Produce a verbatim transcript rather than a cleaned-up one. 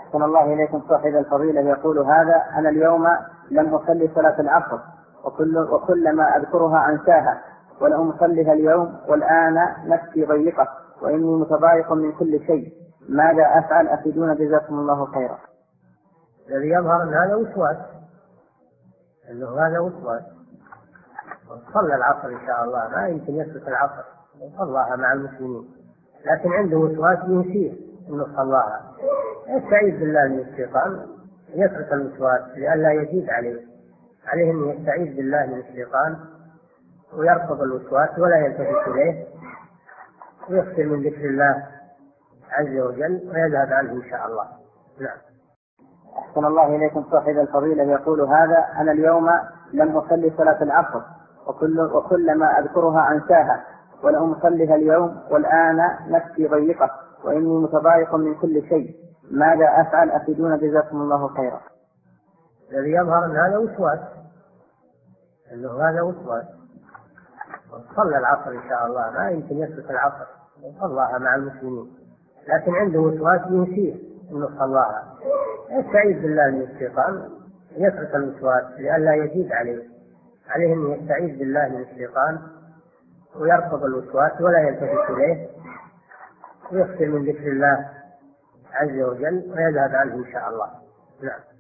أحسن الله إليكم صاحب الفضيلة يقول هذا: أنا اليوم لم أصلي صلاة العصر وكل وكلما أذكرها أنساها ولم أصليها اليوم والآن نفسي ضيقة وإني متضايق من كل شيء، ماذا أفعل؟ أفيدونا جزاكم الله خيرا. الذي يظهر أن هذا وسواس، أنه هذا وسواس. صلى العصر إن شاء الله، ما يمكن يترك العصر، صلاها مع المسلمين، لكن عنده وسواس ينسيه أنه صلاها. يستعيذ بالله من الشيطان، يترك الوسواس لئلا يزيد عليه. عليه أن يستعيذ بالله من الشيطان ويرفض الوسواس ولا يلتفت إليه، ويكثر من ذكر الله عز وجل ويذهب عنه إن شاء الله. نعم. أحسن الله إليكم صاحب الفضيلة يقول هذا: أنا اليوم لم أصلي صلاة العصر وكل وكلما أذكرها أنساها ولم أصليها اليوم والآن نفسي ضيقة وإني متضايق من كل شيء، ماذا أفعل؟ أفيدونا جزاكم الله خيرا. الذي يظهر أن هذا وسواس، أنه هذا وسواس. صلى العصر إن شاء الله، ما يمكن يترك العصر، صلاها مع المسلمين، لكن عنده وسواس ينسيه أنه صلاها. يستعيذ بالله من الشيطان، يترك الوسواس لئلا يزيد عليه. عليه أن يستعيذ بالله من الشيطان ويرفض الوسواس ولا يلتفت إليه، ويكثر من ذكر الله عز وجل ويذهب عنه إن شاء الله. نعم.